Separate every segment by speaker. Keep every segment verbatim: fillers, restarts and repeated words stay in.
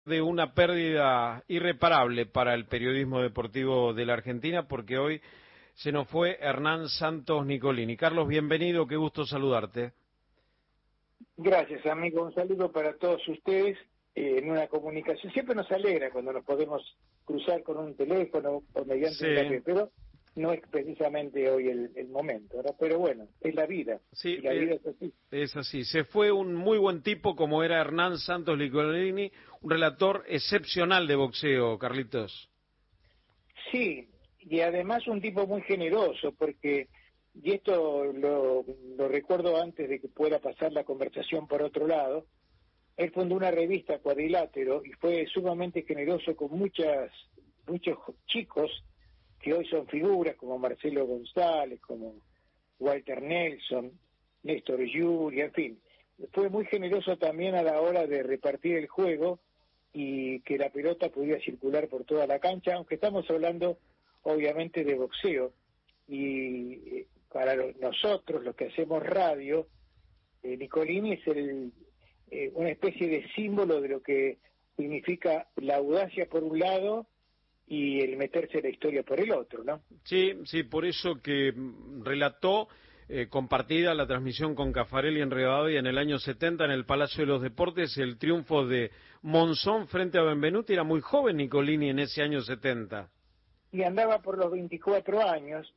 Speaker 1: de una pérdida irreparable para el periodismo deportivo de la Argentina, porque hoy se nos fue Hernán Santos Nicolini. Carlos, bienvenido, qué gusto saludarte.
Speaker 2: Gracias, amigo. Un saludo para todos ustedes eh, en una comunicación. Siempre nos alegra cuando nos podemos cruzar con un teléfono o mediante
Speaker 1: Sí.
Speaker 2: un café, pero no es precisamente hoy el, el momento, ¿no? Pero bueno, es la vida.
Speaker 1: Sí,
Speaker 2: y la
Speaker 1: eh,
Speaker 2: vida es así.
Speaker 1: Es así. Se fue un muy buen tipo como era Hernán Santos Nicolini, un relator excepcional de boxeo, Carlitos.
Speaker 2: Sí, y además un tipo muy generoso, porque, y esto lo, lo recuerdo antes de que pueda pasar la conversación por otro lado, él fundó una revista, Cuadrilátero, y fue sumamente generoso con muchas muchos chicos que hoy son figuras, como Marcelo González, como Walter Nelson, Néstor Yuri, en fin. Fue muy generoso también a la hora de repartir el juego y que la pelota pudiera circular por toda la cancha, aunque estamos hablando obviamente de boxeo, y para nosotros, los que hacemos radio, eh, Nicolini es el, eh, una especie de símbolo de lo que significa la audacia por un lado y el meterse en la historia por el otro, ¿no?
Speaker 1: Sí, sí, por eso que relató eh, compartida la transmisión con Caffarelli en Rivadavia en el año setenta en el Palacio de los Deportes, el triunfo de Monzón frente a Benvenuti. Era muy joven Nicolini en ese año setenta.
Speaker 2: Y andaba por los veinticuatro años,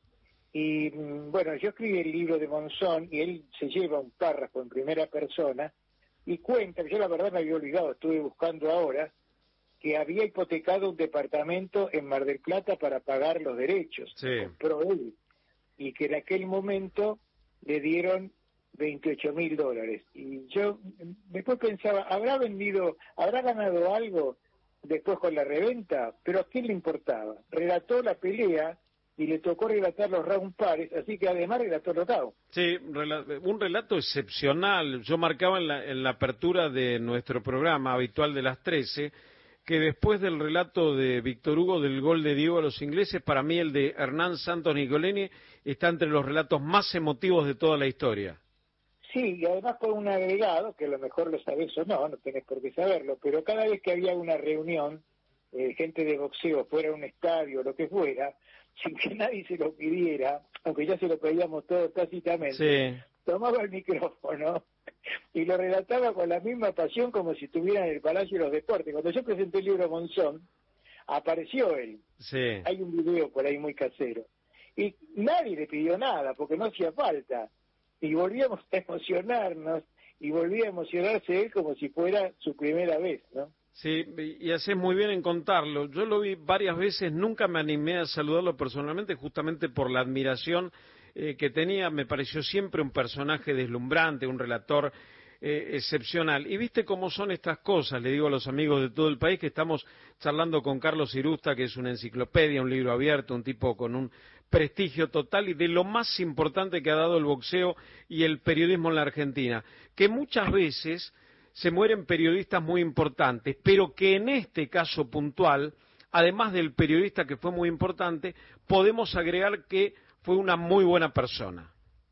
Speaker 2: y bueno, yo escribí el libro de Monzón, y él se lleva un párrafo en primera persona, y cuenta, yo la verdad me había olvidado, estuve buscando ahora, que había hipotecado un departamento en Mar del Plata para pagar los derechos,
Speaker 1: Sí.
Speaker 2: lo compró él, y que en aquel momento le dieron veintiocho mil dólares. Y yo después pensaba, ¿habrá vendido, habrá ganado algo después con la reventa? Pero ¿a quién le importaba? Relató la pelea y le tocó relatar los round pares, así que además relató los rounds.
Speaker 1: Sí, un relato excepcional. Yo marcaba en la, en la apertura de nuestro programa habitual de las trece que después del relato de Víctor Hugo del gol de Diego a los ingleses, para mí el de Hernán Santos Nicolini está entre los relatos más emotivos de toda la historia.
Speaker 2: Sí, y además con un agregado, que a lo mejor lo sabés o no, no tenés por qué saberlo, pero cada vez que había una reunión, eh, gente de boxeo, fuera a un estadio, lo que fuera, sin que nadie se lo pidiera, aunque ya se lo pedíamos todos tácitamente,
Speaker 1: Sí.
Speaker 2: tomaba el micrófono y lo relataba con la misma pasión como si estuviera en el Palacio de los Deportes. Cuando yo presenté el libro Monzón, apareció él.
Speaker 1: Sí.
Speaker 2: Hay un video por ahí muy casero. Y nadie le pidió nada, porque no hacía falta. Y volvíamos a emocionarnos, y volvía a emocionarse él como si fuera su primera vez, ¿no?
Speaker 1: Sí, y haces muy bien en contarlo. Yo lo vi varias veces, nunca me animé a saludarlo personalmente, justamente por la admiración eh, que tenía. Me pareció siempre un personaje deslumbrante, un relator eh, excepcional. Y viste cómo son estas cosas, le digo a los amigos de todo el país que estamos charlando con Carlos Irusta, que es una enciclopedia, un libro abierto, un tipo con un prestigio total y de lo más importante que ha dado el boxeo y el periodismo en la Argentina, que muchas veces se mueren periodistas muy importantes, pero que en este caso puntual, además del periodista que fue muy importante, podemos agregar que fue una muy buena persona.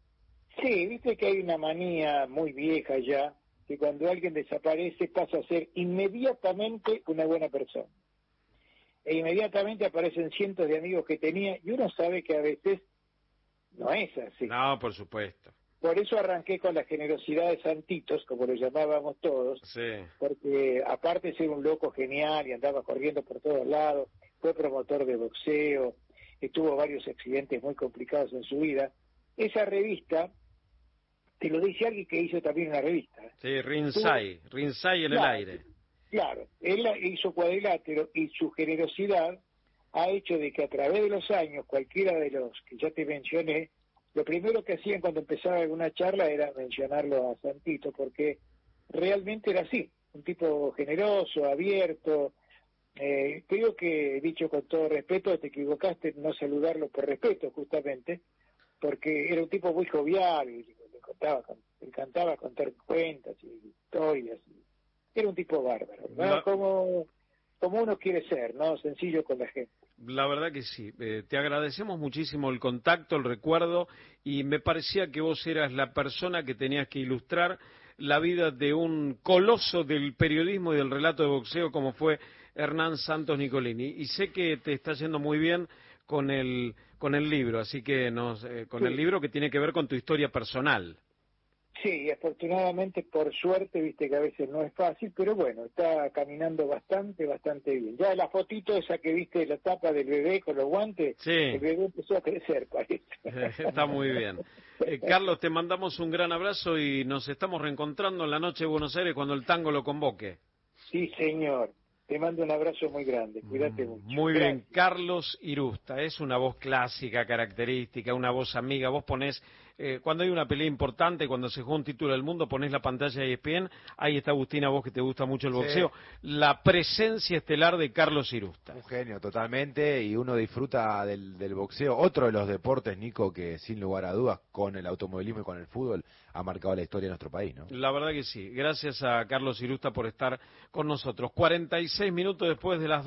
Speaker 2: Sí, viste que hay una manía muy vieja ya, que cuando alguien desaparece pasa a ser inmediatamente una buena persona. E inmediatamente aparecen cientos de amigos que tenía, y uno sabe que a veces no es así.
Speaker 1: No, por supuesto.
Speaker 2: Por eso arranqué con la generosidad de Santitos, como lo llamábamos todos,
Speaker 1: Sí.
Speaker 2: porque aparte de ser un loco genial y andaba corriendo por todos lados, fue promotor de boxeo, y tuvo varios accidentes muy complicados en su vida. Esa revista, te lo dice alguien que hizo también una revista.
Speaker 1: Sí, Rinsay, tuvo... Rinsay en
Speaker 2: claro,
Speaker 1: el aire.
Speaker 2: Claro, él hizo Cuadrilátero y su generosidad ha hecho de que a través de los años, cualquiera de los que ya te mencioné, lo primero que hacían cuando empezaba alguna charla era mencionarlo a Santito, porque realmente era así, un tipo generoso, abierto. Eh, creo que, dicho con todo respeto, te equivocaste en no saludarlo por respeto, justamente, porque era un tipo muy jovial, y le, contaba, le encantaba contar cuentas y historias. Era un tipo bárbaro, ¿no?
Speaker 1: La...
Speaker 2: Como, como uno quiere ser, ¿no? Sencillo con la gente.
Speaker 1: La verdad que sí. Eh, te agradecemos muchísimo el contacto, el recuerdo, y me parecía que vos eras la persona que tenías que ilustrar la vida de un coloso del periodismo y del relato de boxeo como fue Hernán Santos Nicolini. Y sé que te está yendo muy bien con el con el libro, así que nos, eh, con
Speaker 2: Sí.
Speaker 1: el libro que tiene que ver con tu historia personal.
Speaker 2: Sí, y afortunadamente, por suerte, viste que a veces no es fácil, pero bueno, está caminando bastante, bastante bien. Ya la fotito esa que viste, la tapa del bebé con los guantes,
Speaker 1: Sí.
Speaker 2: el bebé empezó a crecer, parece.
Speaker 1: Está muy bien. Eh, Carlos, te mandamos un gran abrazo y nos estamos reencontrando en la noche de Buenos Aires cuando el tango lo convoque.
Speaker 2: Sí, señor. Te mando un abrazo muy grande. Cuídate mucho.
Speaker 1: Muy
Speaker 2: Gracias.
Speaker 1: bien, Carlos Irusta, es una voz clásica, característica, una voz amiga. Vos ponés, eh, cuando hay una pelea importante, cuando se juega un título del mundo, ponés la pantalla de E S P N, ahí está Agustina, vos que te gusta mucho el boxeo, sí. La presencia estelar de Carlos Irusta.
Speaker 3: Un genio, totalmente, y uno disfruta del, del boxeo. Otro de los deportes, Nico, que sin lugar a dudas, con el automovilismo y con el fútbol, ha marcado la historia de nuestro país, ¿no?
Speaker 1: La verdad que sí. Gracias a Carlos Irusta por estar con nosotros. cuarenta y seis minutos después de las